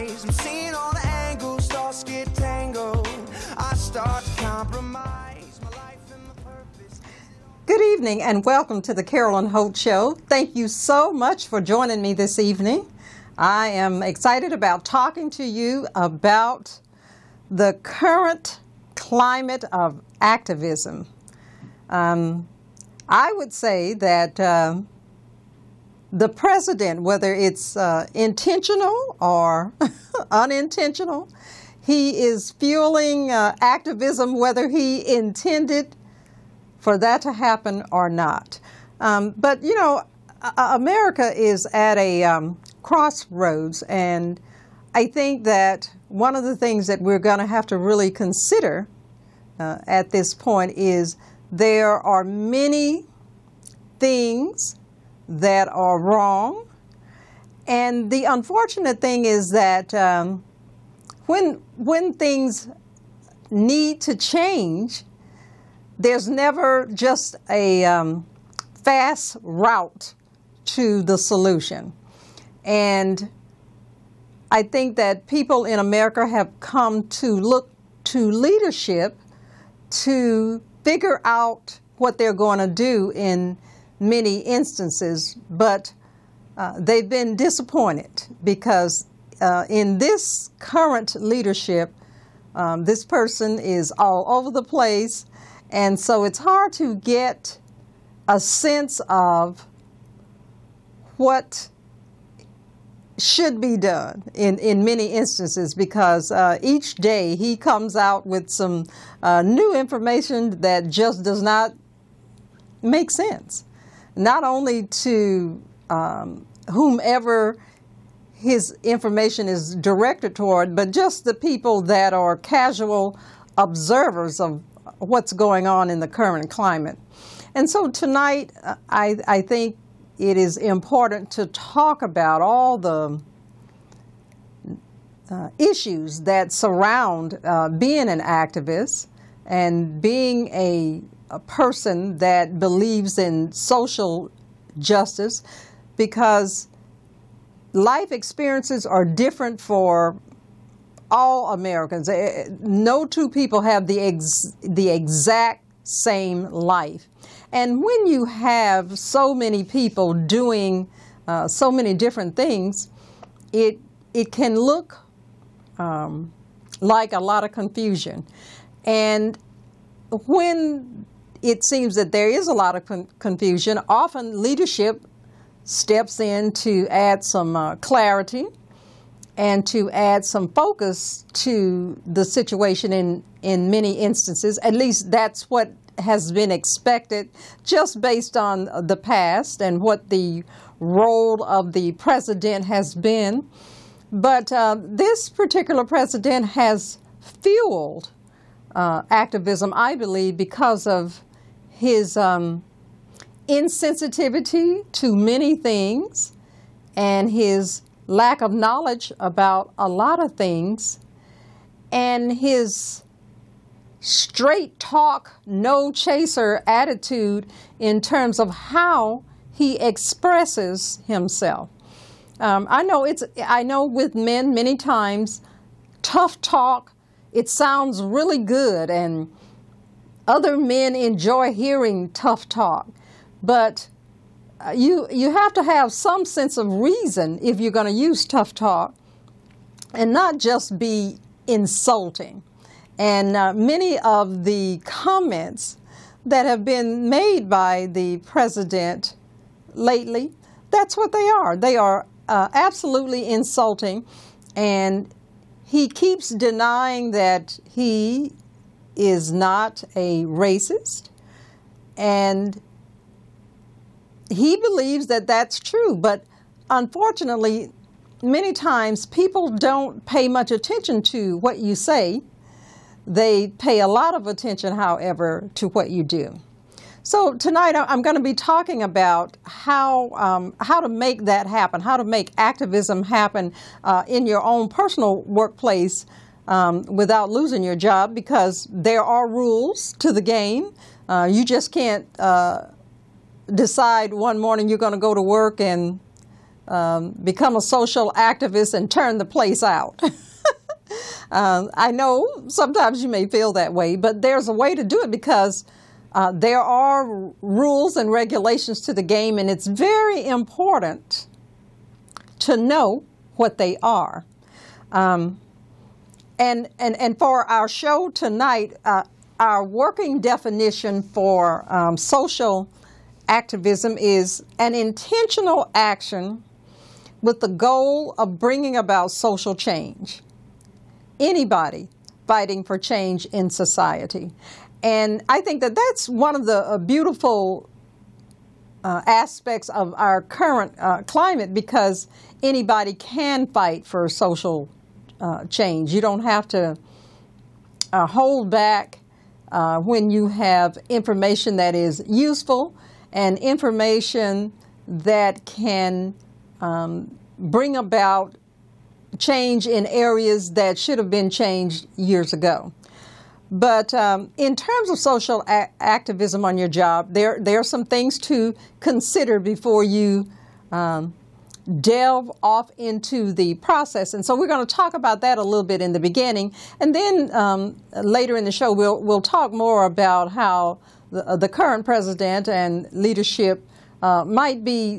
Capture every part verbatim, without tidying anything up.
eyes. I'm seeing all the angles, thoughts get tangled. I start to compromise my life and my purpose. Good evening and welcome to the Carolyn Holt Show. Thank you so much for joining me this evening. I am excited about talking to you about the current climate of activism. Um, I would say that uh, the president, whether it's uh, intentional or unintentional, he is fueling uh, activism whether he intended for that to happen or not. Um, but, you know, America is at a um, crossroads, and I think that one of the things that we're going to have to really consider uh, at this point is there are many things that are wrong, and the unfortunate thing is that um, when when things need to change, there's never just a um, fast route to the solution. And I think that people in America have come to look to leadership to figure out what they're going to do in many instances, but uh, they've been disappointed because uh, in this current leadership, um, this person is all over the place, and so it's hard to get a sense of what should be done in, in many instances, because uh, each day he comes out with some uh, new information that just does not make sense, not only to um, whomever his information is directed toward, but just the people that are casual observers of what's going on in the current climate. And so tonight, I, I think it is important to talk about all the uh, issues that surround uh, being an activist and being a, a person that believes in social justice, because life experiences are different for all Americans. No two people have the ex- the exact same life. And when you have so many people doing uh, so many different things, it it can look um, like a lot of confusion. And when it seems that there is a lot of con- confusion, often leadership steps in to add some uh, clarity and to add some focus to the situation in, in many instances. At least that's what has been expected just based on the past and what the role of the president has been. But uh, this particular president has fueled uh, activism, I believe, because of his um, insensitivity to many things and his lack of knowledge about a lot of things, and his straight talk, no chaser attitude in terms of how he expresses himself. Um, I know it's. I know with men many times, tough talk, it sounds really good, and other men enjoy hearing tough talk, but Uh, you you have to have some sense of reason if you're going to use tough talk, and not just be insulting. And uh, many of the comments that have been made by the president lately, that's what they are. They are uh, absolutely insulting, and he keeps denying that he is not a racist, and he believes that that's true, but unfortunately, many times people don't pay much attention to what you say. They pay a lot of attention, however, to what you do. So tonight I'm going to be talking about how um, how to make that happen, how to make activism happen uh, in your own personal workplace um, without losing your job, because there are rules to the game. Uh, you just can't uh, decide one morning you're going to go to work and um, become a social activist and turn the place out. uh, I know sometimes you may feel that way, but there's a way to do it because uh, there are rules and regulations to the game, and it's very important to know what they are. Um, and, and, and for our show tonight, uh, our working definition for um, social activism is an intentional action with the goal of bringing about social change. Anybody fighting for change in society. And I think that that's one of the uh, beautiful uh, aspects of our current uh, climate, because anybody can fight for social uh, change. You don't have to uh, hold back uh, when you have information that is useful and information that can um, bring about change in areas that should have been changed years ago. But um, in terms of social a- activism on your job, there, there are some things to consider before you um, delve off into the process. And so we're going to talk about that a little bit in the beginning. And then um, later in the show, we'll, we'll talk more about how the, the current president and leadership uh, might be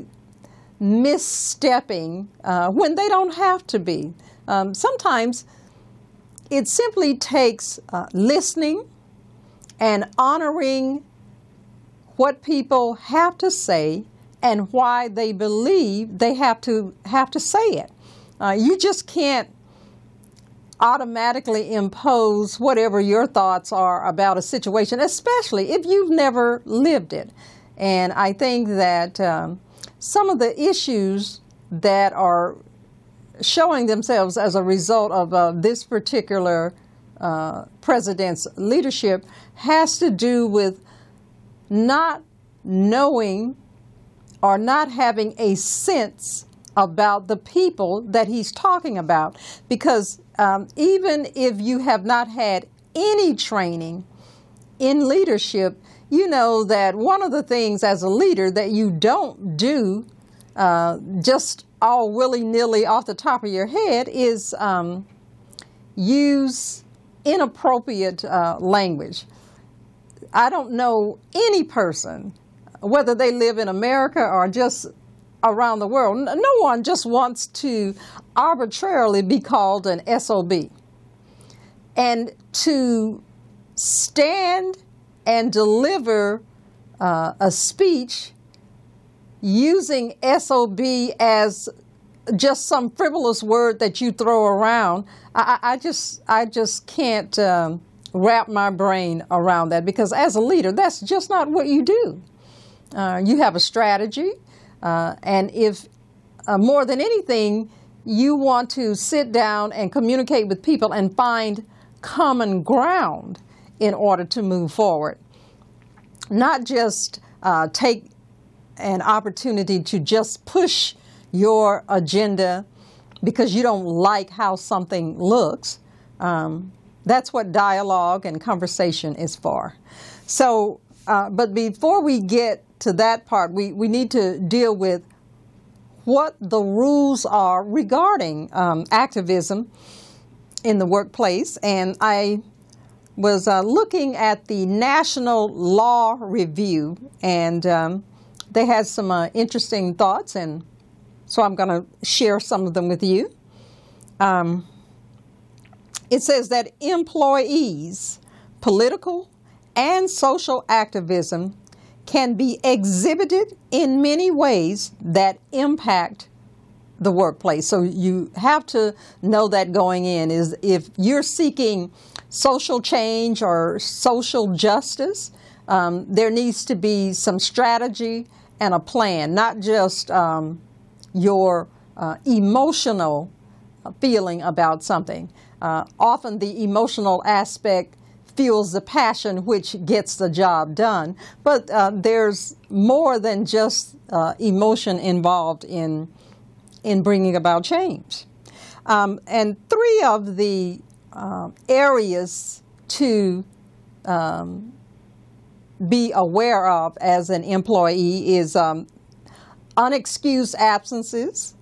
misstepping uh, when they don't have to be. Um, sometimes it simply takes uh, listening and honoring what people have to say and why they believe they have to have to say it. Uh, you just can't automatically impose whatever your thoughts are about a situation, especially if you've never lived it. And I think that um, some of the issues that are showing themselves as a result of uh, this particular uh, president's leadership has to do with not knowing or not having a sense about the people that he's talking about. Because um, even if you have not had any training in leadership, you know that one of the things as a leader that you don't do uh, just all willy-nilly off the top of your head is um, use inappropriate uh, language. I don't know any person, whether they live in America or just around the world, no one just wants to arbitrarily be called an S O B. And to stand and deliver uh, a speech using S O B as just some frivolous word that you throw around, I, I just I just can't um, wrap my brain around that, because as a leader, that's just not what you do. Uh, you have a strategy, uh, and if uh, more than anything, you want to sit down and communicate with people and find common ground in order to move forward. Not just uh, take an opportunity to just push your agenda because you don't like how something looks. Um, that's what dialogue and conversation is for. So, uh, but before we get to that part, we, we need to deal with what the rules are regarding um, activism in the workplace. And I was uh, looking at the National Law Review, and um, they had some uh, interesting thoughts, and so I'm going to share some of them with you. Um, it says that employees, political and social activism can be exhibited in many ways that impact the workplace. So you have to know that going in, is if you're seeking social change or social justice, um, there needs to be some strategy and a plan, not just um, your uh, emotional feeling about something. Uh, often the emotional aspect fuels the passion which gets the job done, but uh, there's more than just uh, emotion involved in in bringing about change. Um, and three of the uh, areas to um, be aware of as an employee is um, unexcused absences,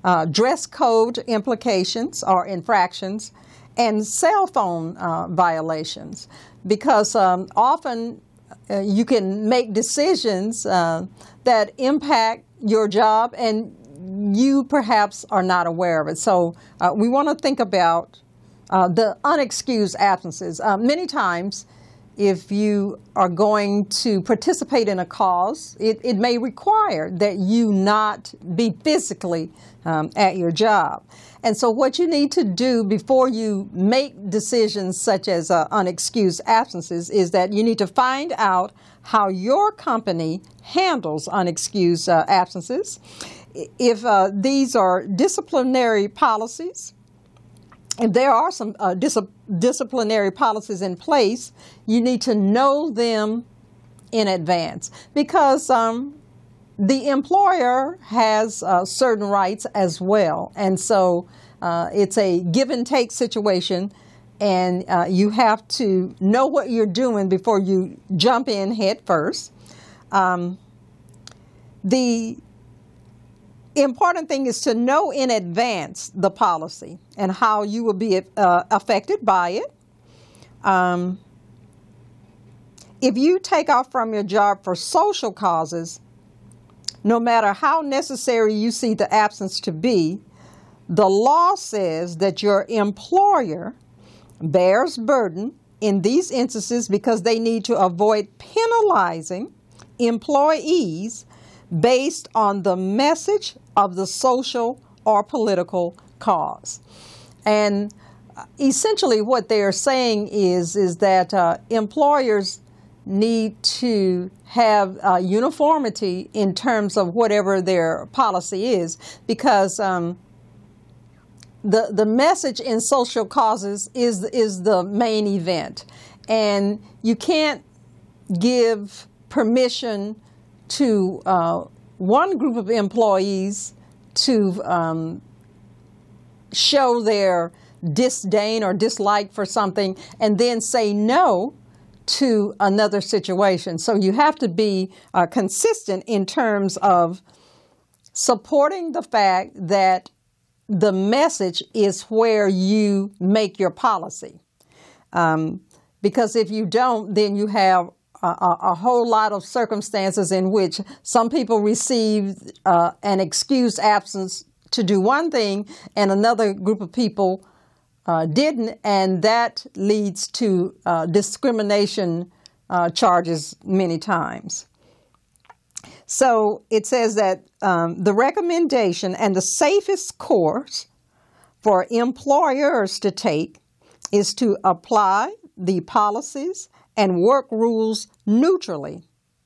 uh, dress code implications or infractions, and cell phone uh, violations, because um, often uh, you can make decisions uh, that impact your job and you perhaps are not aware of it. So uh, we want to think about uh, the unexcused absences. Uh, many times, if you are going to participate in a cause, it, it may require that you not be physically um, at your job. And so what you need to do before you make decisions such as uh, unexcused absences is that you need to find out how your company handles unexcused uh, absences. If uh, these are disciplinary policies, if there are some uh, dis- disciplinary policies in place, you need to know them in advance, because um, the employer has uh, certain rights as well. And so uh, it's a give and take situation, and uh, you have to know what you're doing before you jump in head first. Um, the important thing is to know in advance the policy and how you will be uh, affected by it. Um, if you take off from your job for social causes, no matter how necessary you see the absence to be, the law says that your employer bears burden in these instances because they need to avoid penalizing employees based on the message of the social or political cause. And essentially what they are saying is, is that uh, employers need to have uh, uniformity in terms of whatever their policy is, because um, the, the message in social causes is, is the main event. And you can't give permission to uh, one group of employees to um, show their disdain or dislike for something and then say no to another situation. So you have to be uh, consistent in terms of supporting the fact that the message is where you make your policy. Um, because if you don't, then you have A, a whole lot of circumstances in which some people received uh, an excused absence to do one thing and another group of people uh, didn't, and that leads to uh, discrimination uh, charges many times. So it says that um, the recommendation and the safest course for employers to take is to apply the policies and work rules neutrally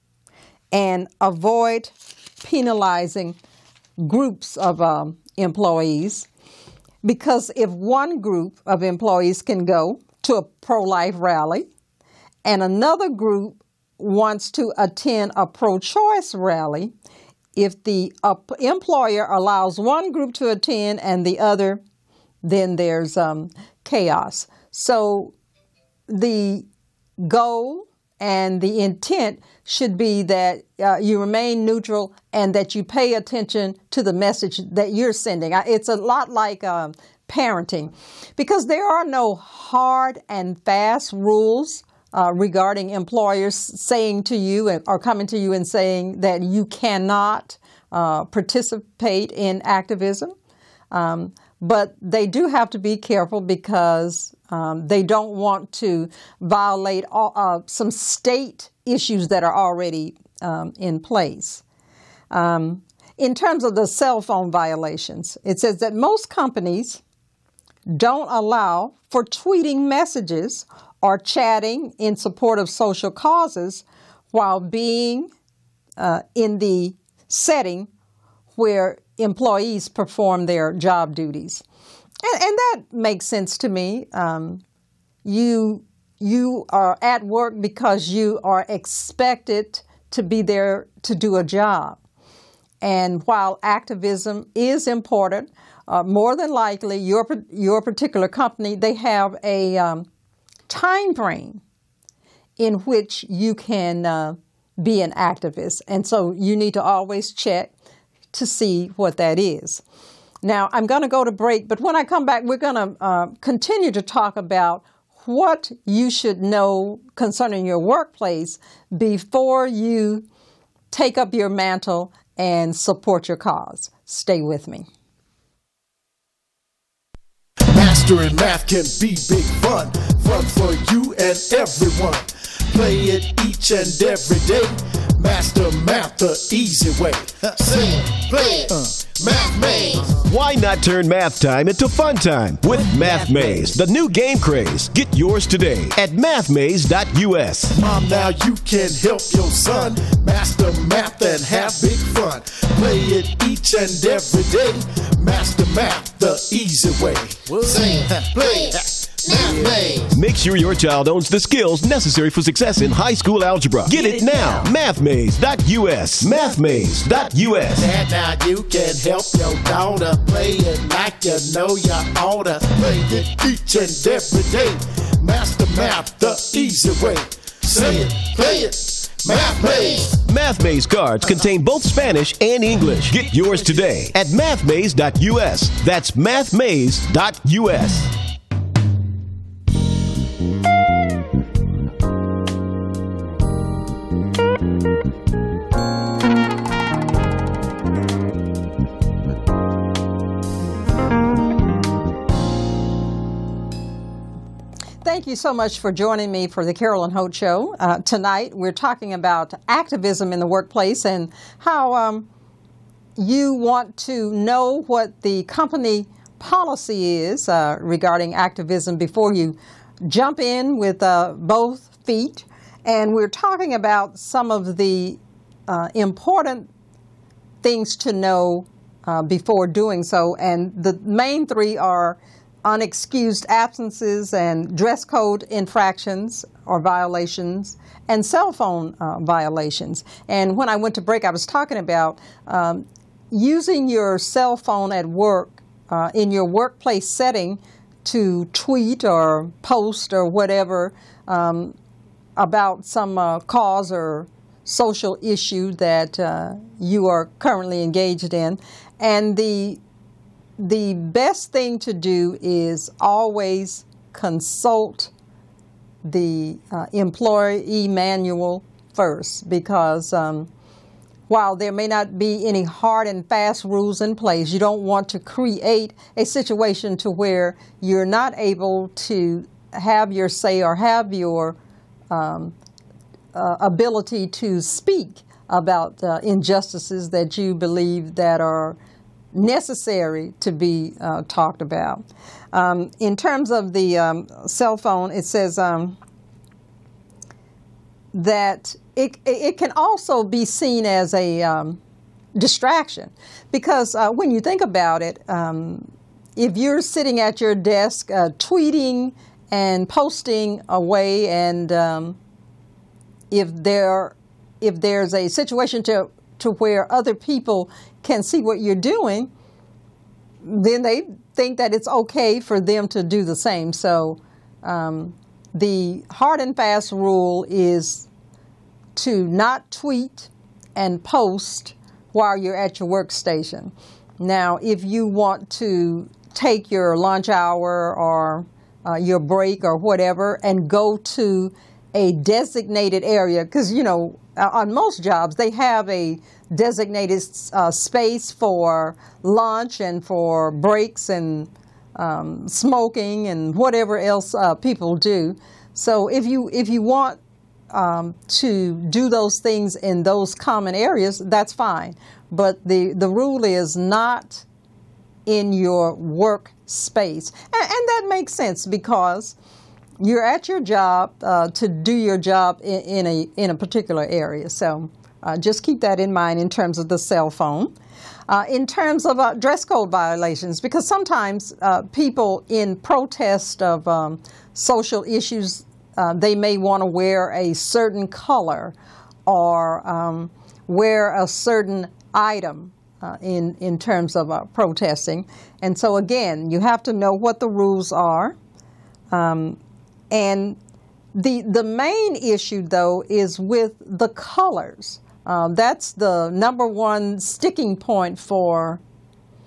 and avoid penalizing groups of um, employees, because if one group of employees can go to a pro-life rally and another group wants to attend a pro-choice rally, if the uh, employer allows one group to attend and the other, then there's um, chaos. So the goal and the intent should be that uh, you remain neutral and that you pay attention to the message that you're sending. It's a lot like um, parenting, because there are no hard and fast rules uh, regarding employers saying to you or coming to you and saying that you cannot uh, participate in activism. Um, but they do have to be careful, because um, they don't want to violate all, uh, some state issues that are already um, in place. Um, in terms of the cell phone violations, it says that most companies don't allow for tweeting messages or chatting in support of social causes while being uh, in the setting where employees perform their job duties. And, and that makes sense to me. Um, you, you are at work because you are expected to be there to do a job. And while activism is important, uh, more than likely your, your particular company, they have a um, time frame in which you can uh, be an activist. And so you need to always check to see what that is. Now, I'm going to go to break, but when I come back, we're going to uh, continue to talk about what you should know concerning your workplace before you take up your mantle and support your cause. Stay with me. Mastering math can be big fun, fun for you and everyone. Play it each and every day. Master math the easy way. Sing, play it, uh, Math Maze. Why not turn math time into fun time with Math Maze, the new game craze? Get yours today at math maze dot U S. Mom, now you can help your son master math and have big fun. Play it each and every day. Master math the easy way. Sing, play it. Math Maze. Make sure your child owns the skills necessary for success in high school algebra. Get, Get it, it now. now. math maze dot U S. math maze dot U S. Dad, now you can help your daughter play it like you know you oughta. Play it each and every day. Master math the easy way. Say it, play it. Math Maze. Math Maze cards contain both Spanish and English. Get yours today at math maze dot U S. That's math maze dot U S. Thank you so much for joining me for the Carolyn Holt Show. Uh, tonight, we're talking about activism in the workplace and how um, you want to know what the company policy is uh, regarding activism before you jump in with uh, both feet. And we're talking about some of the uh, important things to know uh, before doing so. And the main three are unexcused absences and dress code infractions or violations and cell phone uh, violations. And when I went to break, I was talking about um, using your cell phone at work uh, in your workplace setting to tweet or post or whatever um, about some uh, cause or social issue that uh, you are currently engaged in. And the The best thing to do is always consult the uh, employee manual first, because um, while there may not be any hard and fast rules in place, you don't want to create a situation to where you're not able to have your say or have your um, uh, ability to speak about uh, injustices that you believe that are necessary to be uh, talked about. Um, in terms of the um, cell phone, it says um, that it, it can also be seen as a um, distraction, because uh, when you think about it, um, if you're sitting at your desk uh, tweeting and posting away, and um, if there if there's a situation to to where other people can see what you're doing, then they think that it's okay for them to do the same. So um, the hard and fast rule is to not tweet and post while you're at your workstation. Now, if you want to take your lunch hour or uh, your break or whatever and go to a designated area, because, you know, on most jobs, they have a designated uh, space for lunch and for breaks and um, smoking and whatever else uh, people do. So if you if you want um, to do those things in those common areas, that's fine. But the, the rule is not in your work space. And, and that makes sense, because you're at your job uh, to do your job in, in a in a particular area. So uh, just keep that in mind in terms of the cell phone. Uh, in terms of uh, dress code violations, because sometimes uh, people in protest of um, social issues, uh, they may want to wear a certain color or um, wear a certain item uh, in, in terms of uh, protesting. And so again, you have to know what the rules are. Um, And the the main issue, though, is with the colors. Um, that's the number one sticking point for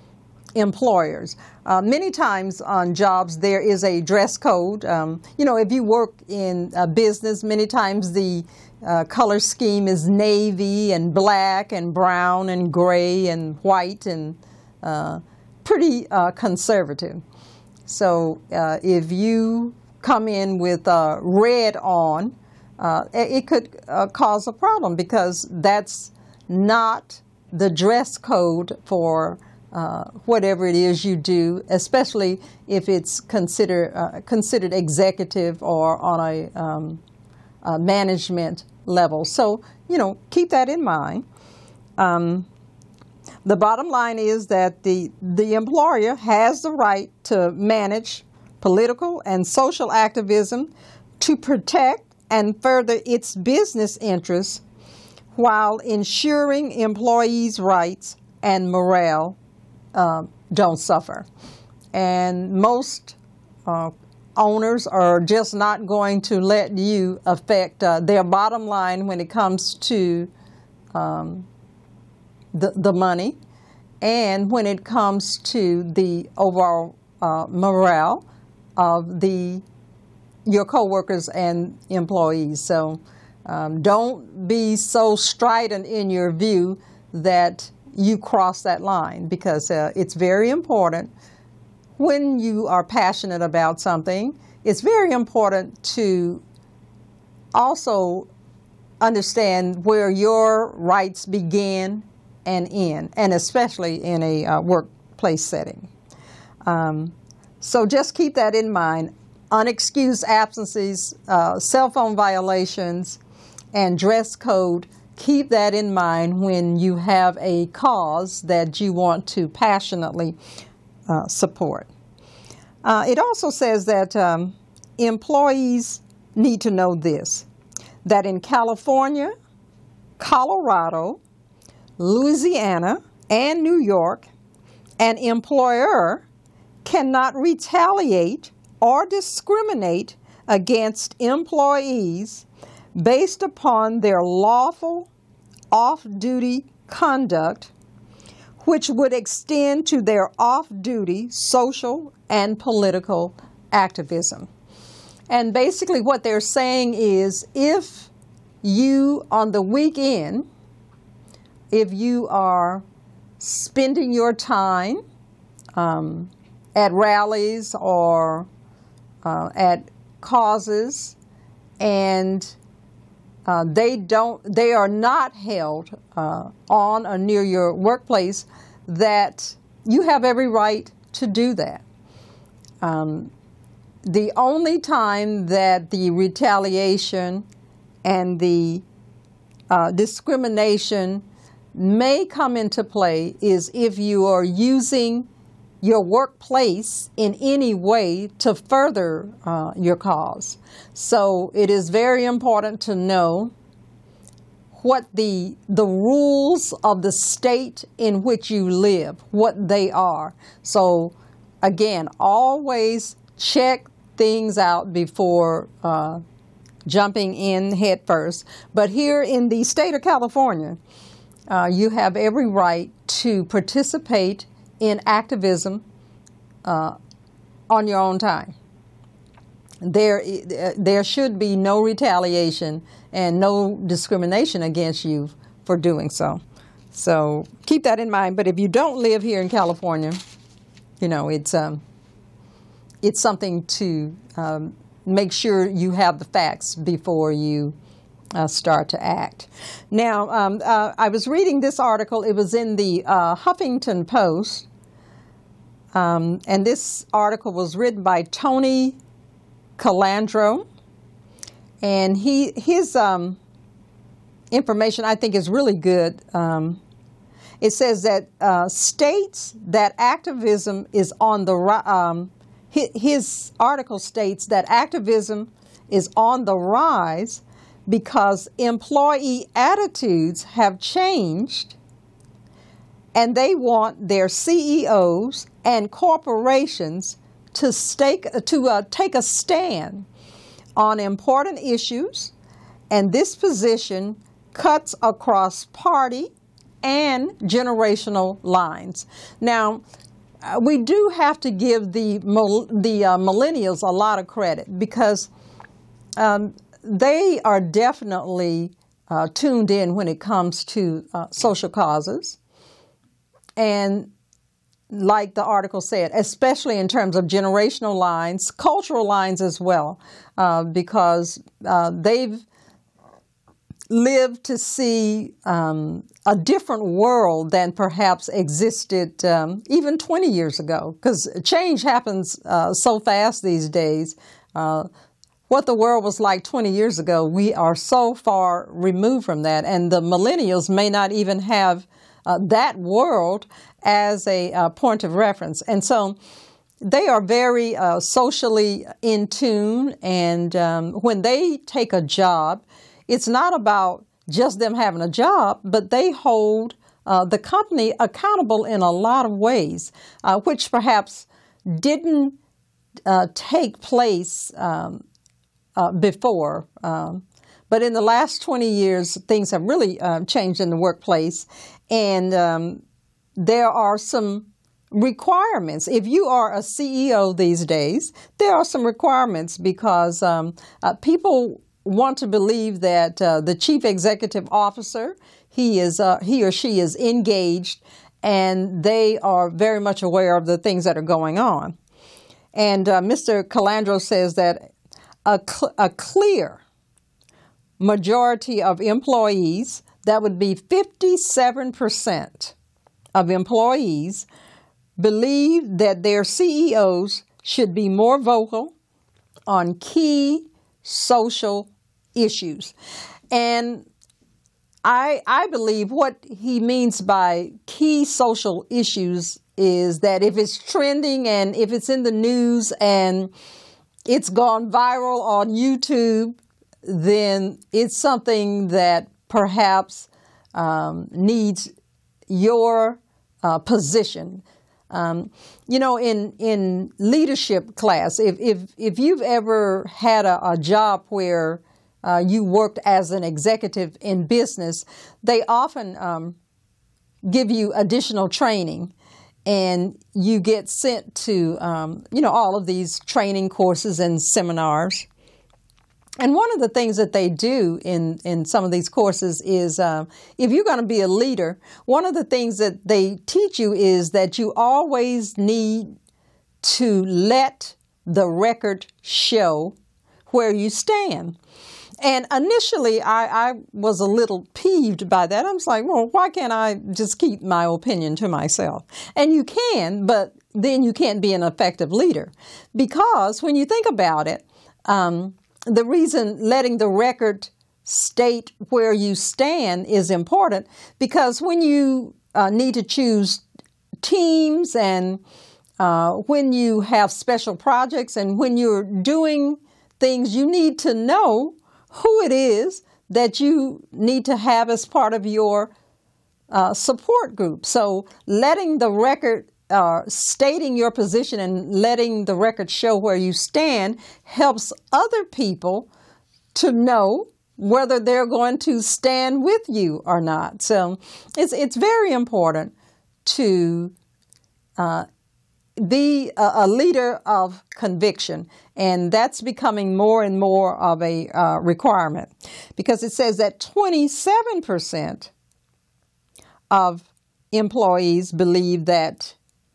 employers. Uh, many times on jobs there is a dress code. Um, you know, if you work in a business, many times the uh, color scheme is navy and black and brown and gray and white and uh, pretty uh, conservative. So uh, if you come in with uh, red on, uh, it could uh, cause a problem because that's not the dress code for uh, whatever it is you do, especially if it's considered uh, considered executive or on a, um, a management level. So, you know, keep that in mind. Um, the bottom line is that the, the employer has the right to manage political and social activism to protect and further its business interests while ensuring employees' rights and morale uh, don't suffer. And most uh, owners are just not going to let you affect uh, their bottom line when it comes to um, the, the money and when it comes to the overall uh, morale of the your coworkers and employees. So um, don't be so strident in your view that you cross that line, because uh, it's very important when you are passionate about something. It's very important to also understand where your rights begin and end, and especially in a uh, workplace setting. Um, so just keep that in mind. Unexcused absences, uh, cell phone violations, and dress code, keep that in mind when you have a cause that you want to passionately uh, support. Uh, it also says that um, employees need to know this, that in California, Colorado, Louisiana, and New York, an employer cannot retaliate or discriminate against employees based upon their lawful off-duty conduct, which would extend to their off-duty social and political activism. And basically what they're saying is, if you, on the weekend, if you are spending your time um, at rallies or uh, at causes, and uh, they don't, they are not held uh, on or near your workplace, that you have every right to do that. Um, the only time that the retaliation and the uh, discrimination may come into play is if you are using your workplace in any way to further uh, your cause. So it is very important to know what the the rules of the state in which you live, what they are. So again, always check things out before uh, jumping in head first. But here in the state of California, uh, you have every right to participate in activism uh, on your own time. There, there should be no retaliation and no discrimination against you for doing so. So keep that in mind. But if you don't live here in California, you know, it's um, it's something to um, make sure you have the facts before you uh, start to act. Now, um, uh, I was reading this article. It was in the uh, Huffington Post. Um, and this article was written by Tony Calandro. And he his um, information, I think, is really good. Um, it says that uh, states that activism is on the um, his, his article states that activism is on the rise because employee attitudes have changed, and they want their C E Os and corporations to stake, to uh, take a stand on important issues, and this position cuts across party and generational lines. Now, we do have to give the the uh, millennials a lot of credit, because um, they are definitely uh, tuned in when it comes to uh, social causes. And like the article said, especially in terms of generational lines, cultural lines as well, uh, because uh, they've lived to see um, a different world than perhaps existed um, even twenty years ago, because change happens uh, so fast these days. Uh, what the world was like twenty years ago, we are so far removed from that, and the millennials may not even have uh, that world as a uh, point of reference. And so they are very uh, socially in tune, and um, when they take a job, it's not about just them having a job, but they hold uh, the company accountable in a lot of ways, uh, which perhaps didn't uh, take place um, uh, before. Um, but in the last twenty years, things have really uh, changed in the workplace, and um, there are some requirements. If you are a C E O these days, there are some requirements, because um, uh, people want to believe that uh, the chief executive officer, he is uh, he or she is engaged, and they are very much aware of the things that are going on. And uh, Mister Calandro says that a, cl- a clear majority of employees, that would be fifty-seven percent of employees, believe that their C E Os should be more vocal on key social issues. And I I believe what he means by key social issues is that if it's trending and if it's in the news and it's gone viral on YouTube, then it's something that perhaps um, needs your uh, position. Um, you know, in, in leadership class, if, if, if you've ever had a, a job where uh, you worked as an executive in business, they often um, give you additional training, and you get sent to, um, you know, all of these training courses and seminars. And one of the things that they do in, in some of these courses is uh, if you're going to be a leader, one of the things that they teach you is that you always need to let the record show where you stand. And initially, I, I was a little peeved by that. I was like, well, why can't I just keep my opinion to myself? And you can, but then you can't be an effective leader. Because when you think about it, um, the reason letting the record state where you stand is important, because when you uh, need to choose teams, and uh, when you have special projects, and when you're doing things, you need to know who it is that you need to have as part of your uh, support group. So letting the record Uh, stating your position and letting the record show where you stand helps other people to know whether they're going to stand with you or not. So it's it's very important to uh, be a, a leader of conviction, and that's becoming more and more of a uh, requirement, because it says that twenty-seven percent of employees believe that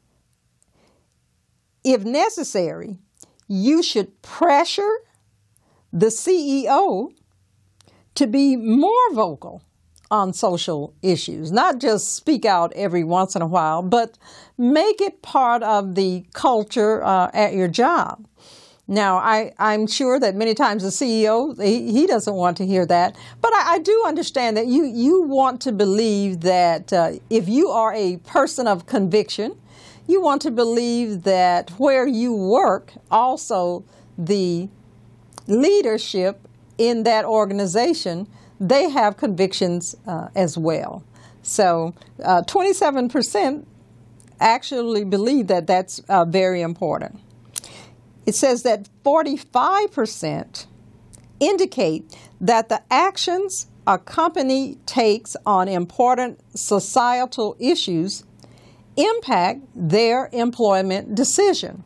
if necessary, you should pressure the C E O to be more vocal on social issues, not just speak out every once in a while, but make it part of the culture uh, at your job. Now, I, I'm sure that many times the C E O, he, he doesn't want to hear that, but I, I do understand that you, you want to believe that uh, if you are a person of conviction, you want to believe that where you work, also the leadership in that organization, they have convictions uh, as well. So uh, twenty-seven percent actually believe that that's uh, very important. It says that forty-five percent indicate that the actions a company takes on important societal issues impact their employment decision.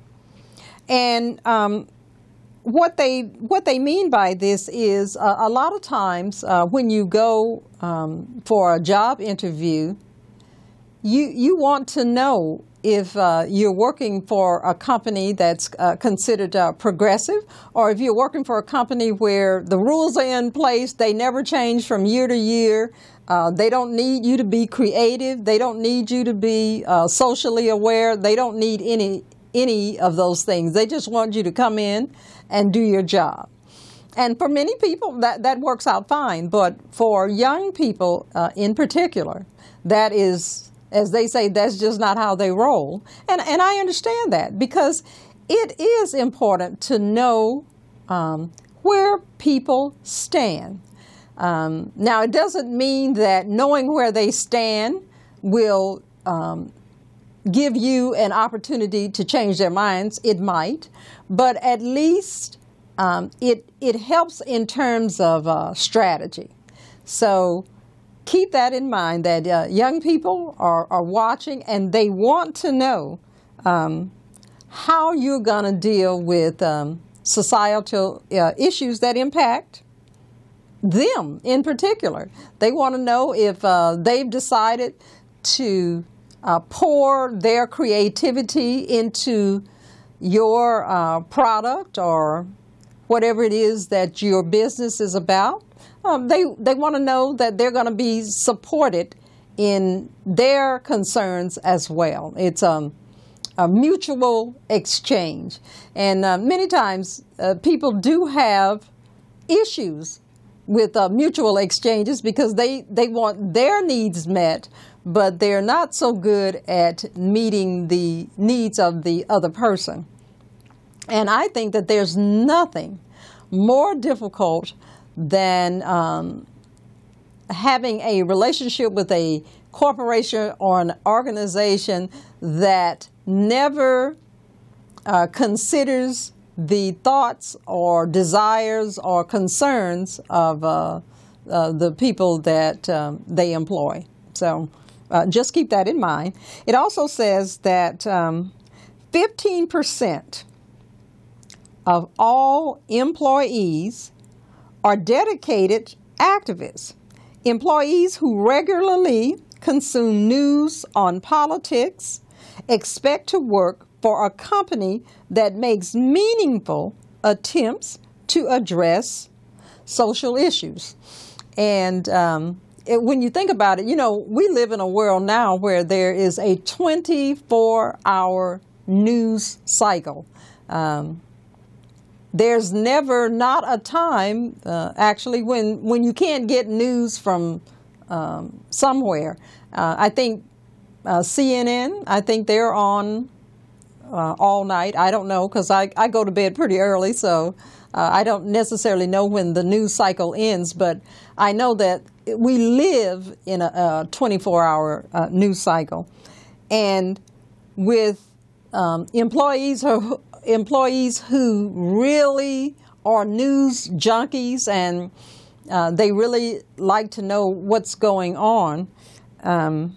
And um, what they what they mean by this is uh, a lot of times uh, when you go um, for a job interview, you you want to know if uh, you're working for a company that's uh, considered uh, progressive, or if you're working for a company where the rules are in place, they never change from year to year. Uh, they don't need you to be creative. They don't need you to be uh, socially aware. They don't need any any of those things. They just want you to come in and do your job. And for many people, that, that works out fine. But for young people uh, in particular, that is, as they say, that's just not how they roll. And, and I understand that, because it is important to know um, where people stand. Um, now, it doesn't mean that knowing where they stand will um, give you an opportunity to change their minds. It might, but at least um, it it helps in terms of uh, strategy. So keep that in mind, that uh, young people are, are watching, and they want to know um, how you're going to deal with um, societal uh, issues that impact them in particular. They want to know if uh, they've decided to uh, pour their creativity into your uh, product or whatever it is that your business is about. Um, they they want to know that they're going to be supported in their concerns as well. It's um, a mutual exchange. And uh, many times uh, people do have issues with uh, mutual exchanges because they, they want their needs met, but they're not so good at meeting the needs of the other person. And I think that there's nothing more difficult than um, having a relationship with a corporation or an organization that never uh, considers the thoughts or desires or concerns of uh, uh, the people that um, they employ. So uh, just keep that in mind. It also says that um, fifteen percent of all employees are dedicated activists, employees who regularly consume news on politics, expect to work for a company that makes meaningful attempts to address social issues. And um, it, when you think about it, you know, we live in a world now where there is a twenty-four hour news cycle. Um, there's never not a time, uh, actually, when, when you can't get news from um, somewhere. Uh, I think uh, C N N, I think they're on Uh, all night. I don't know, because I, I go to bed pretty early, so uh, I don't necessarily know when the news cycle ends, but I know that we live in a, a twenty-four hour uh, news cycle. And with um, employees who, employees who really are news junkies and uh, they really like to know what's going on, um,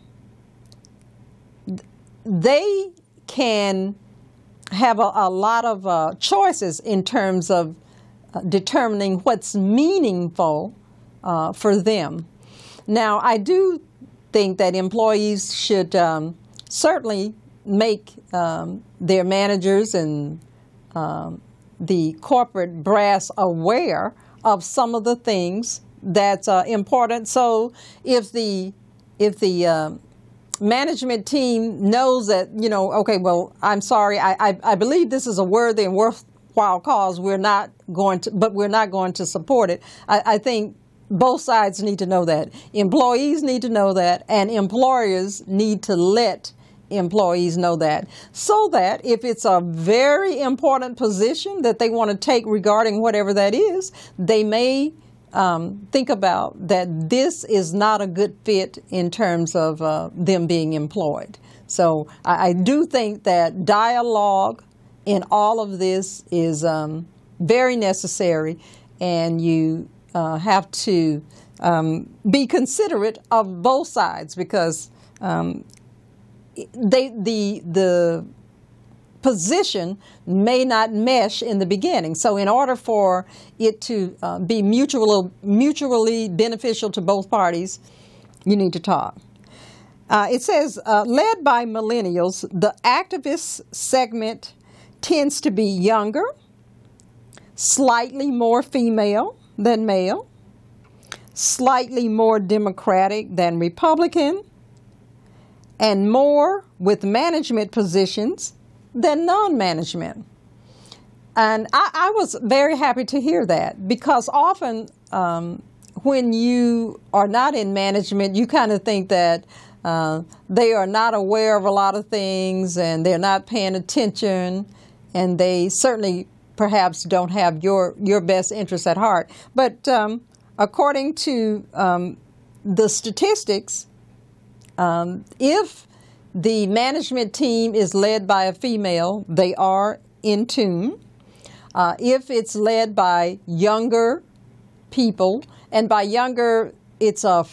they can have a, a lot of uh, choices in terms of uh, determining what's meaningful uh, for them. Now, I do think that employees should um, certainly make um, their managers and um, the corporate brass aware of some of the things that's uh, important. So if the if the uh, management team knows that, you know, okay, well, I'm sorry, I, I, I believe this is a worthy and worthwhile cause, we're not going to, but we're not going to support it. I, I think both sides need to know that. Employees need to know that, and employers need to let employees know that, so that if it's a very important position that they want to take regarding whatever that is, they may Um, think about that this is not a good fit in terms of uh, them being employed. So I, I do think that dialogue in all of this is um, very necessary, and you uh, have to um, be considerate of both sides, because um, they the the position may not mesh in the beginning. So in order for it to uh, be mutual, mutually beneficial to both parties, you need to talk. Uh, it says, uh, led by millennials, the activist segment tends to be younger, slightly more female than male, slightly more Democratic than Republican, and more with management positions than non-management. And I, I was very happy to hear that, because often um, when you are not in management, you kind of think that uh, they are not aware of a lot of things and they're not paying attention, and they certainly perhaps don't have your, your best interests at heart. But um, according to um, the statistics, um, if the management team is led by a female, they are in tune. Uh, if it's led by younger people, and by younger, it's a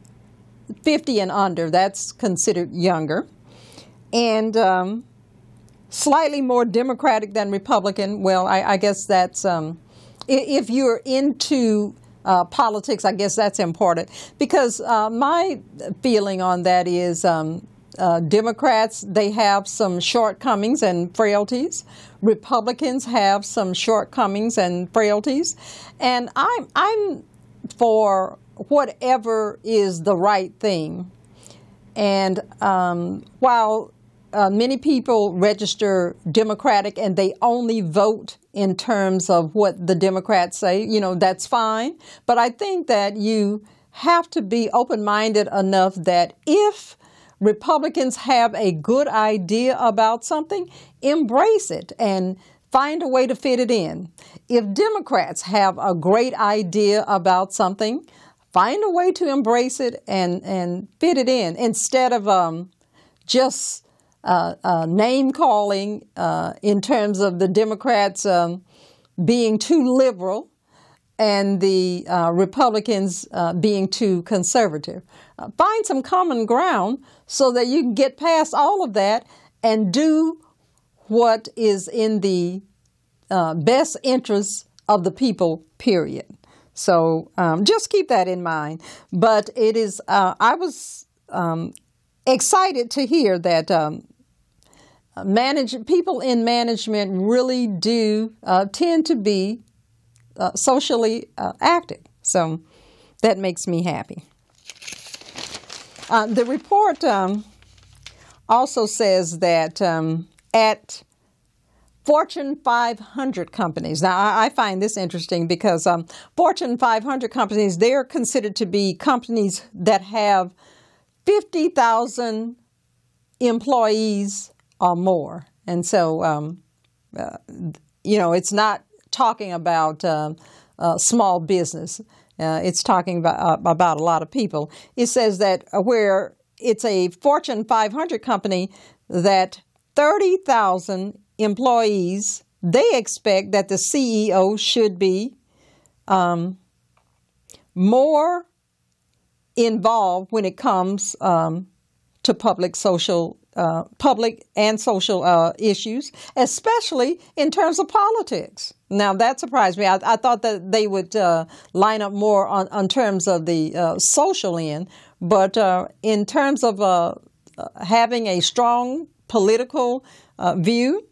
fifty and under, that's considered younger, and um, slightly more Democratic than Republican, well, I, I guess that's, um, if you're into uh, politics, I guess that's important. Because uh, my feeling on that is, um, Uh, Democrats, they have some shortcomings and frailties. Republicans have some shortcomings and frailties. And I'm, I'm for whatever is the right thing. And um, while uh, many people register Democratic and they only vote in terms of what the Democrats say, you know, that's fine. But I think that you have to be open-minded enough that if Republicans have a good idea about something, embrace it and find a way to fit it in. If Democrats have a great idea about something, find a way to embrace it and, and fit it in, instead of um, just uh, uh, name-calling uh, in terms of the Democrats um, being too liberal and the uh, Republicans uh, being too conservative. Uh, find some common ground so that you can get past all of that and do what is in the uh, best interests of the people, period. So um, just keep that in mind. But it is, uh, I was um, excited to hear that um, manage, people in management really do uh, tend to be Uh, socially uh, active. So that makes me happy. Uh, the report um, also says that um, at Fortune five hundred companies, now I, I find this interesting because um, Fortune five hundred companies, they're considered to be companies that have fifty thousand employees or more. And so, um, uh, you know, it's not talking about uh, uh, small business. Uh, it's talking about, uh, about a lot of people. It says that where it's a Fortune five hundred company, that thirty thousand employees, they expect that the C E O should be um, more involved when it comes um, to public social uh, public and social uh, issues, especially in terms of politics. Now, that surprised me. I, I thought that they would uh, line up more on, on terms of the uh, social end, but uh, in terms of uh, having a strong political uh, view,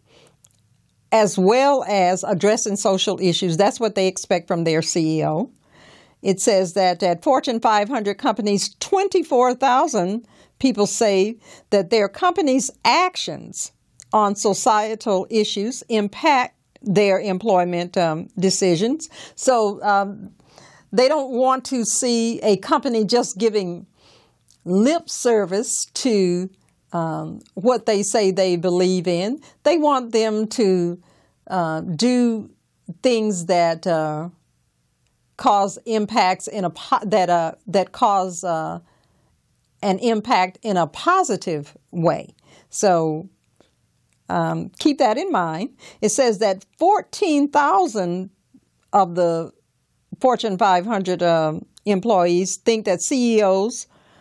as well as addressing social issues, that's what they expect from their C E O. It says that at Fortune five hundred companies, twenty-four thousand people say that their company's actions on societal issues impact their employment um, decisions. So um, they don't want to see a company just giving lip service to um, what they say they believe in. They want them to uh, do things that uh, cause impacts in a po- that uh, that cause uh, an impact in a positive way. So um, keep that in mind. It says that fourteen thousand of the Fortune five hundred uh, employees think that C E Os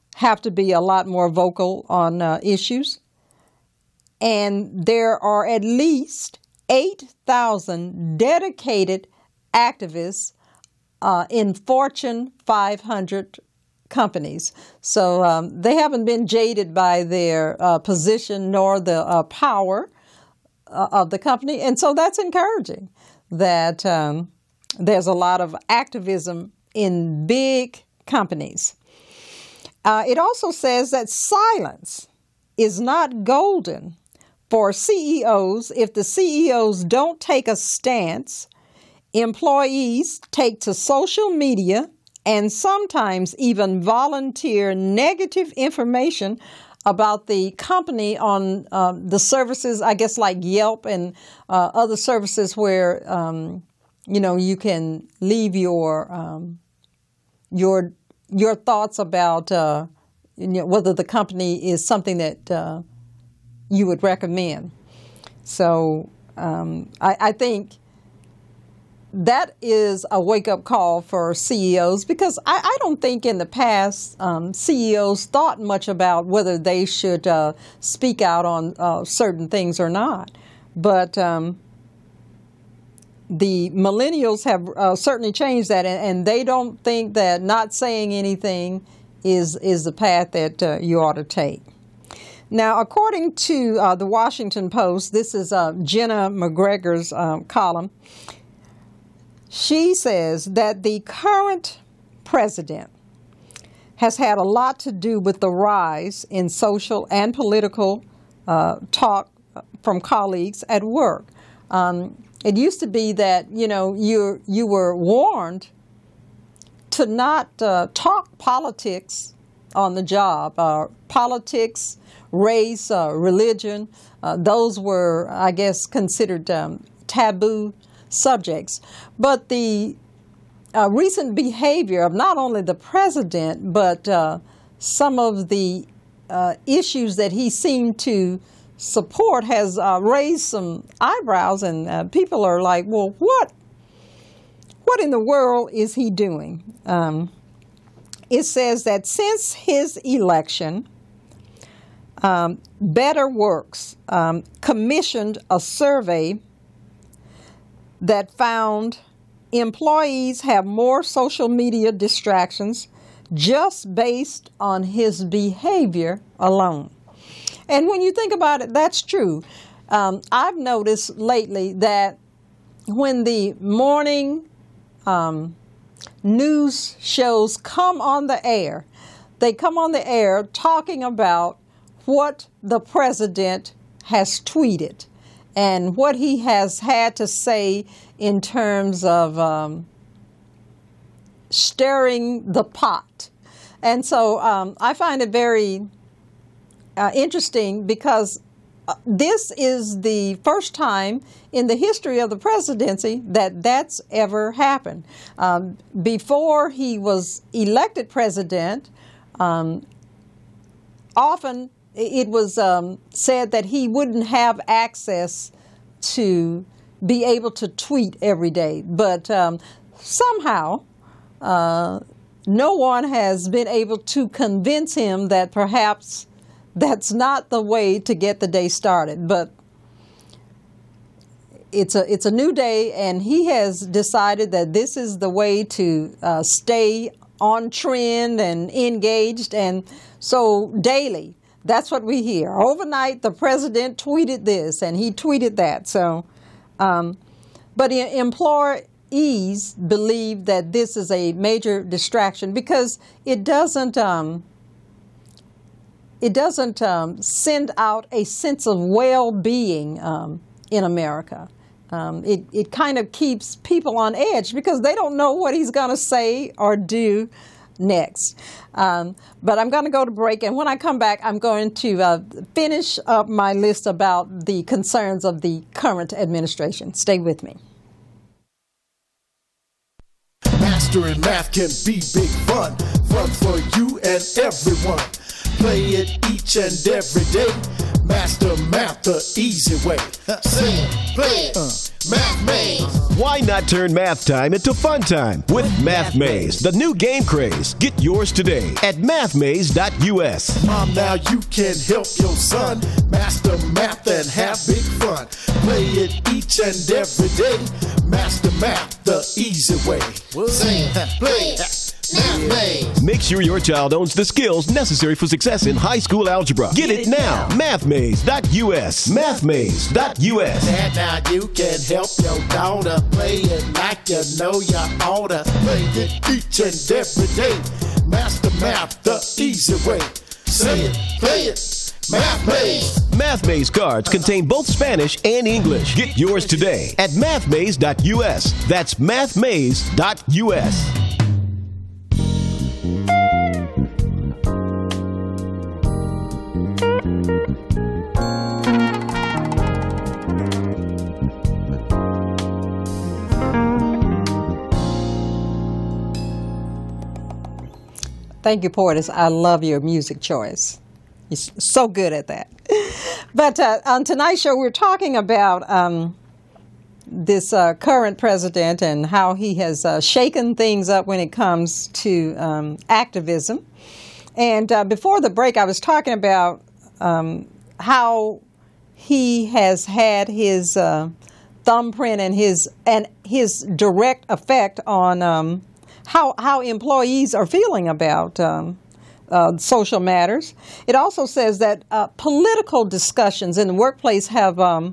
have to be a lot more vocal on uh, issues. And there are at least eight thousand dedicated activists uh, in Fortune five hundred companies. So um, they haven't been jaded by their uh, position nor the uh, power uh, of the company. And so that's encouraging that um, there's a lot of activism in big companies. Uh, it also says that silence is not golden for C E Os. If the C E Os don't take a stance, employees take to social media and sometimes even volunteer negative information about the company on uh, the services, I guess, like Yelp and uh, other services where, um, you know, you can leave your um, your your thoughts about uh, you know, whether the company is something that uh, you would recommend. So um, I, I think that is a wake-up call for C E Os, because I, I don't think in the past um, C E Os thought much about whether they should uh, speak out on uh, certain things or not. But um, the millennials have uh, certainly changed that, and, and they don't think that not saying anything is is the path that uh, you ought to take. Now, according to uh, the Washington Post, this is uh, Jenna McGregor's um, column. She says that the current president has had a lot to do with the rise in social and political uh, talk from colleagues at work. Um, it used to be that, you know, you you were warned to not uh, talk politics on the job. Uh, politics, race, uh, religion, uh, those were, I guess, considered um, taboo subjects. But the uh, recent behavior of not only the president, but uh, some of the uh, issues that he seemed to support has uh, raised some eyebrows, and uh, people are like, well, what what in the world is he doing? Um, it says that since his election, um, Better Works um, commissioned a survey that found employees have more social media distractions just based on his behavior alone. And when you think about it, that's true. Um, I've noticed lately that when the morning um, news shows come on the air, they come on the air talking about what the president has tweeted and what he has had to say in terms of um, stirring the pot. And so um, I find it very uh, interesting, because uh, this is the first time in the history of the presidency that that's ever happened. Um, before he was elected president, um, often it was um, said that he wouldn't have access to be able to tweet every day. But um, somehow, uh, no one has been able to convince him that perhaps that's not the way to get the day started. But it's a it's a new day, and he has decided that this is the way to uh, stay on trend and engaged. And so daily, that's what we hear. Overnight, the president tweeted this and he tweeted that. So, um, but employees believe that this is a major distraction, because it doesn't um, it doesn't um, send out a sense of well-being um, in America. Um, it it kind of keeps people on edge, because they don't know what he's going to say or do next. Um, but I'm going to go to break, and when I come back, I'm going to uh, finish up my list about the concerns of the current administration. Stay with me. Mastering math can be big fun, fun for you and everyone. Play it each and every day. Master Math the easy way. Sing it, play it, uh, Math Maze. Why not turn math time into fun time with Math Maze, the new game craze? Get yours today at math maze dot U S. Mom, now you can help your son master math and have big fun. Play it each and every day. Master Math the easy way. Sing it, play it. Math Maze. Make sure your child owns the skills necessary for success in high school algebra. Get, Get it, it now. now. math maze dot U S. math maze dot U S. Dad, now you can help your daughter play it like you know you oughta. Play it each and every day. Master Math the easy way. Say it, play it. Math Maze. Math Maze cards contain both Spanish and English. Get yours today at math maze dot U S. That's math maze dot U S. Thank you, Portis. I love your music choice. You're so good at that. But uh, on tonight's show, we're talking about um, this uh, current president and how he has uh, shaken things up when it comes to um, activism. And uh, before the break, I was talking about um, how he has had his uh, thumbprint and his and his direct effect on um, how how employees are feeling about um, uh, social matters. It also says that uh, political discussions in the workplace have um,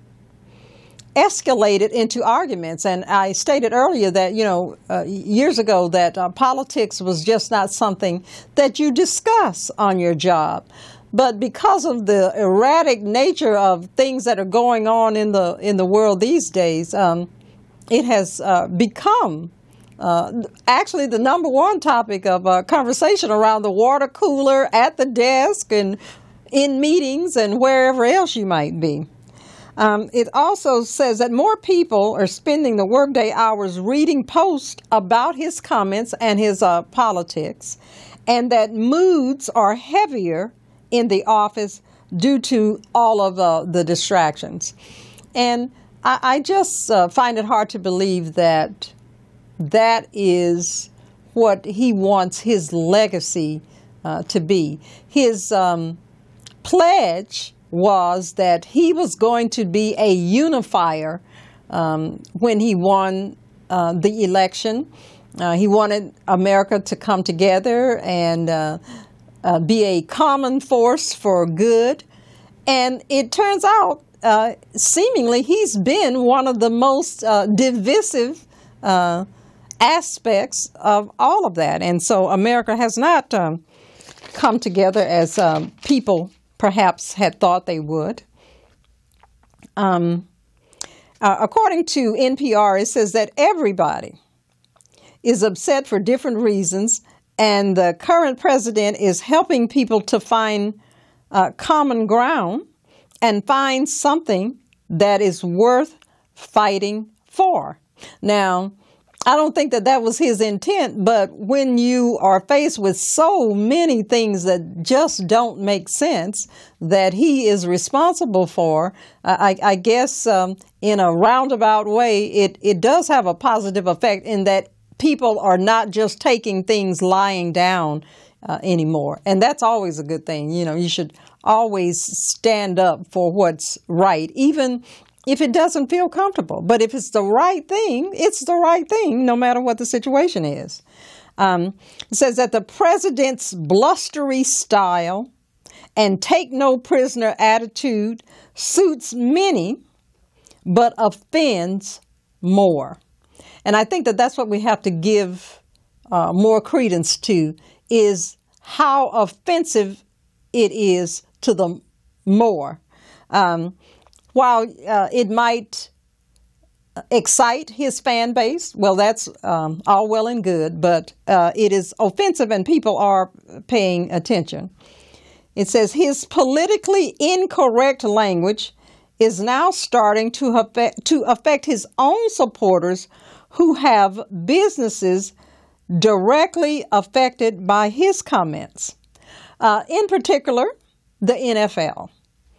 escalated into arguments. And I stated earlier that, you know, uh, years ago that uh, politics was just not something that you discuss on your job. But because of the erratic nature of things that are going on in the in the world these days, um, it has uh, become uh, actually the number one topic of uh, conversation around the water cooler, at the desk, and in meetings, and wherever else you might be. Um, it also says that more people are spending the workday hours reading posts about his comments and his uh, politics, and that moods are heavier in the office due to all of uh, the distractions. And I, I just uh, find it hard to believe that that is what he wants his legacy uh, to be. His um, pledge was that he was going to be a unifier um, when he won uh, the election. Uh, he wanted America to come together and uh, Uh, be a common force for good. And it turns out, uh, seemingly, he's been one of the most uh, divisive uh, aspects of all of that. And so America has not um, come together as um, people perhaps had thought they would. Um, uh, according to N P R, it says that everybody is upset for different reasons, and the current president is helping people to find uh, common ground and find something that is worth fighting for. Now, I don't think that that was his intent, but when you are faced with so many things that just don't make sense that he is responsible for, I, I guess um, in a roundabout way, it, it does have a positive effect in that people are not just taking things lying down uh, anymore. And that's always a good thing. You know, you should always stand up for what's right, even if it doesn't feel comfortable. But if it's the right thing, it's the right thing, no matter what the situation is. Um, it says that the president's blustery style and take no prisoner attitude suits many, but offends more. And I think that that's what we have to give uh, more credence to, is how offensive it is to the more. Um, while uh, it might excite his fan base, well, that's um, all well and good, but uh, it is offensive and people are paying attention. It says his politically incorrect language is now starting to affect, to affect his own supporters who have businesses directly affected by his comments. Uh, in particular, the N F L.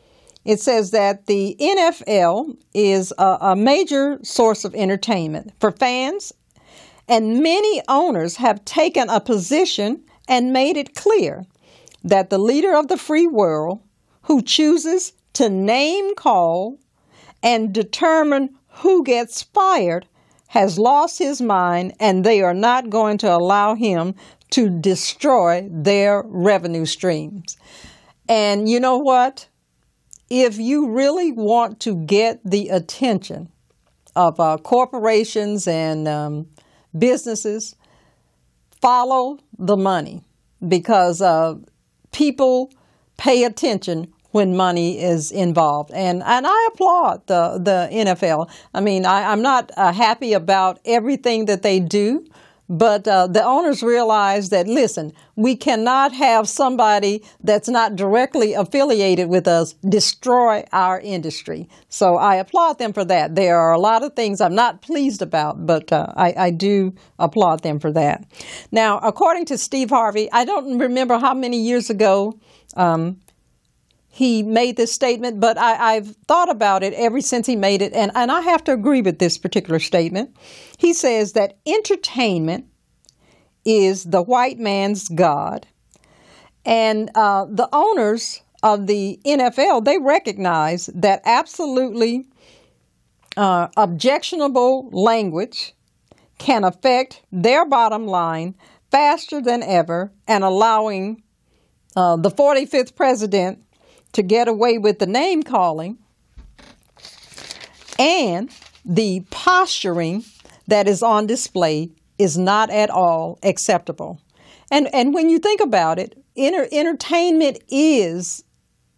It says that the N F L is a, a major source of entertainment for fans, and many owners have taken a position and made it clear that the leader of the free world, who chooses to name call and determine who gets fired, has lost his mind, and they are not going to allow him to destroy their revenue streams. And you know what? If you really want to get the attention of uh, corporations and um, businesses, follow the money, because uh, people pay attention when money is involved. And and I applaud the, the N F L. I mean, I, I'm not uh, happy about everything that they do, but uh, the owners realize that, listen, we cannot have somebody that's not directly affiliated with us destroy our industry. So I applaud them for that. There are a lot of things I'm not pleased about, but uh, I, I do applaud them for that. Now, according to Steve Harvey, I don't remember how many years ago um, he made this statement, but I, I've thought about it ever since he made it, and, and I have to agree with this particular statement. He says that entertainment is the white man's God, and uh, the owners of the N F L, they recognize that absolutely uh, objectionable language can affect their bottom line faster than ever, and allowing uh, the forty-fifth president to get away with the name calling and the posturing that is on display is not at all acceptable. And and when you think about it, enter, entertainment is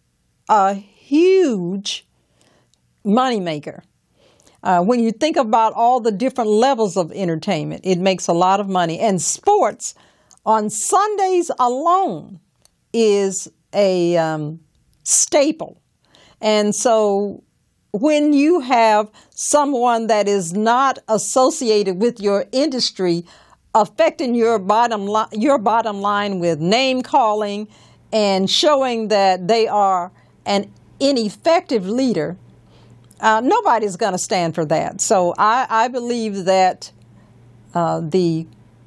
a huge moneymaker. Uh, when you think about all the different levels of entertainment, it makes a lot of money. And sports on Sundays alone is a um, staple. And so when you have someone that is not associated with your industry affecting your bottom li- your bottom line with name calling and showing that they are an ineffective leader, uh, nobody's going to stand for that. So I, I believe that uh, the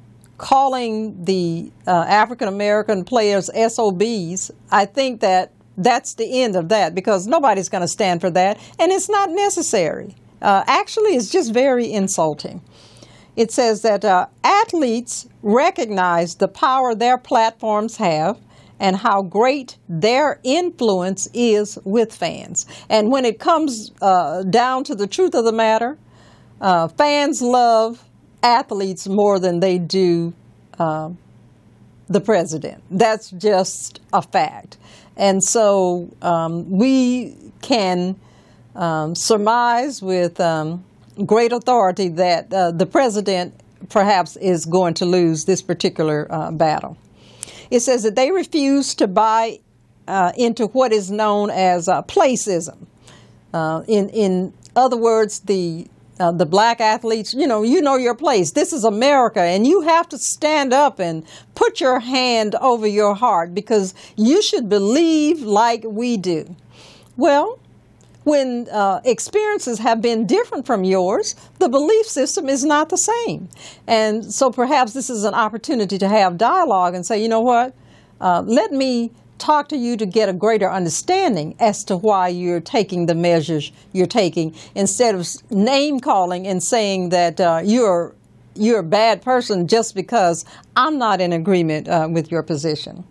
calling the uh, African American players S O Bs, I think that that's the end of that, because nobody's going to stand for that, and it's not necessary. Uh, actually, it's just very insulting. It says that uh, athletes recognize the power their platforms have and how great their influence is with fans. And when it comes uh, down to the truth of the matter, uh, fans love athletes more than they do uh, the president. That's just a fact. And so um, we can um, surmise with um, great authority that uh, the president perhaps is going to lose this particular uh, battle. It says that they refuse to buy uh, into what is known as uh, placism. Uh, in in other words, the Uh, the black athletes, you know, you know your place. This is America, and you have to stand up and put your hand over your heart because you should believe like we do. Well, when uh, experiences have been different from yours, the belief system is not the same. And so perhaps this is an opportunity to have dialogue and say, you know what, uh, let me talk to you to get a greater understanding as to why you're taking the measures you're taking, instead of name calling and saying that uh, you're you're a bad person just because I'm not in agreement uh, with your position.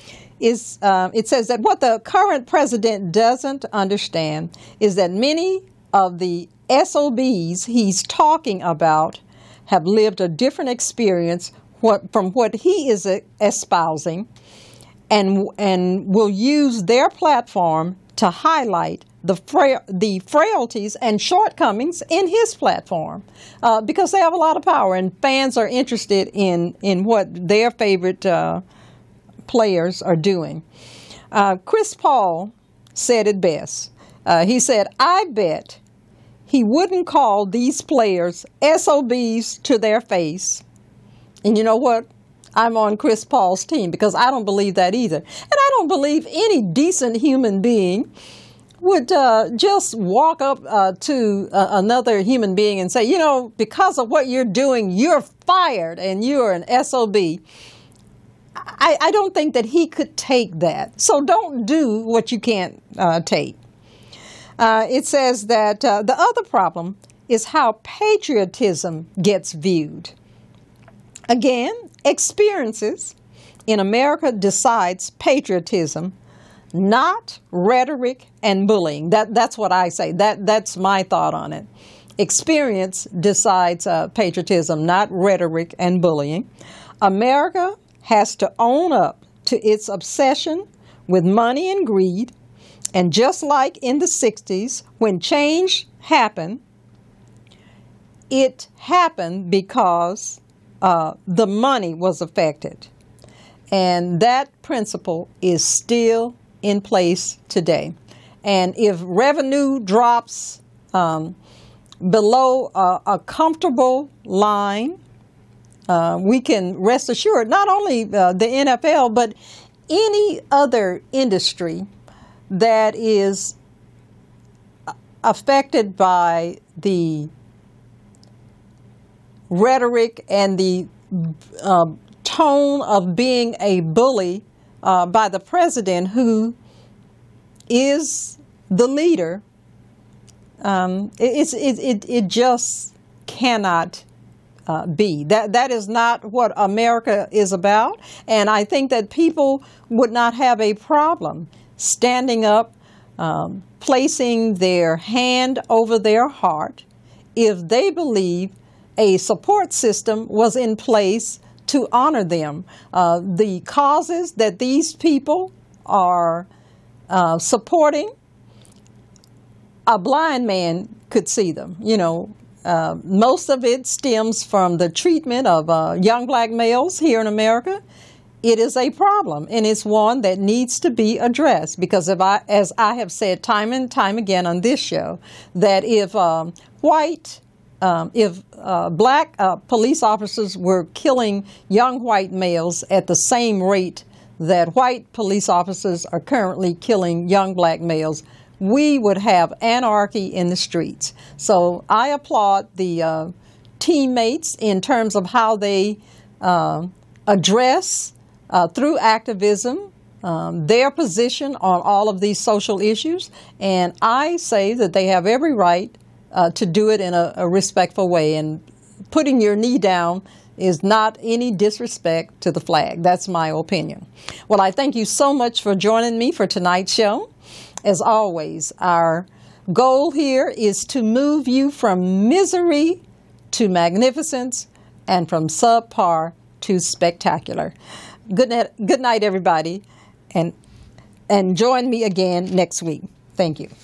Is uh, it says that what the current president doesn't understand is that many of the S O Bs he's talking about have lived a different experience what, from what he is espousing, and and will use their platform to highlight the fra- the frailties and shortcomings in his platform, uh, because they have a lot of power, and fans are interested in, in what their favorite uh, players are doing. Uh, Chris Paul said it best. Uh, he said, I bet he wouldn't call these players S O Bs to their face. And you know what? I'm on Chris Paul's team, because I don't believe that either. And I don't believe any decent human being would uh, just walk up uh, to uh, another human being and say, you know, because of what you're doing, you're fired and you're an S O B. I, I don't think that he could take that. So don't do what you can't uh, take. Uh, it says that uh, the other problem is how patriotism gets viewed. Again, experiences in America decides patriotism, not rhetoric and bullying. That, that's what I say. That, that's my thought on it. Experience decides uh, patriotism, not rhetoric and bullying. America has to own up to its obsession with money and greed. And just like in the sixties, when change happened, it happened because uh, the money was affected. And that principle is still in place today. And if revenue drops um, below a, a comfortable line, uh, we can rest assured, not only uh, the N F L, but any other industry that is affected by the rhetoric and the uh, tone of being a bully uh, by the president, who is the leader, um, it, it, it, it just cannot uh, be. That, that is not what America is about. And I think that people would not have a problem standing up, um, placing their hand over their heart if they believe a support system was in place to honor them. Uh, the causes that these people are uh, supporting, a blind man could see them. You know, uh, most of it stems from the treatment of uh, young black males here in America. It is a problem, and it's one that needs to be addressed, because if I, as I have said time and time again on this show, that if um, white Um, if uh, black uh, police officers were killing young white males at the same rate that white police officers are currently killing young black males, we would have anarchy in the streets. So I applaud the uh, teammates in terms of how they uh, address, uh, through activism, um, their position on all of these social issues. And I say that they have every right Uh, to do it in a, a respectful way. And putting your knee down is not any disrespect to the flag. That's my opinion. Well, I thank you so much for joining me for tonight's show. As always, our goal here is to move you from misery to magnificence and from subpar to spectacular. Good night, good night, everybody, and and join me again next week. Thank you.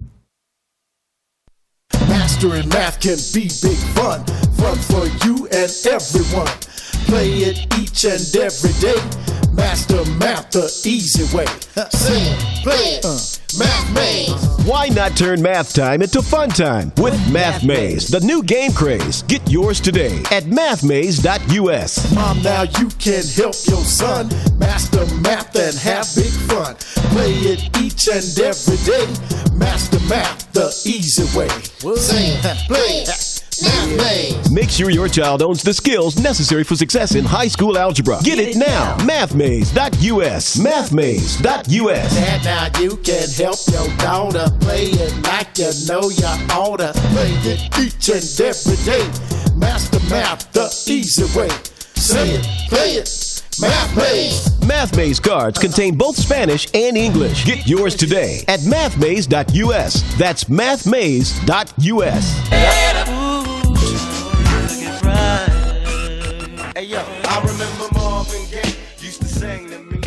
Mastering math can be big fun, fun for you and everyone. Play it each and every day. Master math the easy way. Sing it, play it, uh, Math Maze. Why not turn math time into fun time with Math Maze, the new game craze? Get yours today at math maze dot U S. Mom, now you can help your son master math and have big fun. Play it each and every day. Master math the easy way. Sing it, play it, Math Maze. Make sure your child owns the skills necessary for success in high school algebra. Get, Get it, it now. now. math maze dot U S. math maze dot U S. Dad, now you can help your daughter play it like you know you oughta. Play it each and every day. Master math the easy way. Say it, play it, Math Maze. Math Maze cards contain both Spanish and English. Get yours today at math maze dot U S. That's math maze dot U S. Hey yo, I remember Marvin Gaye used to sing to me.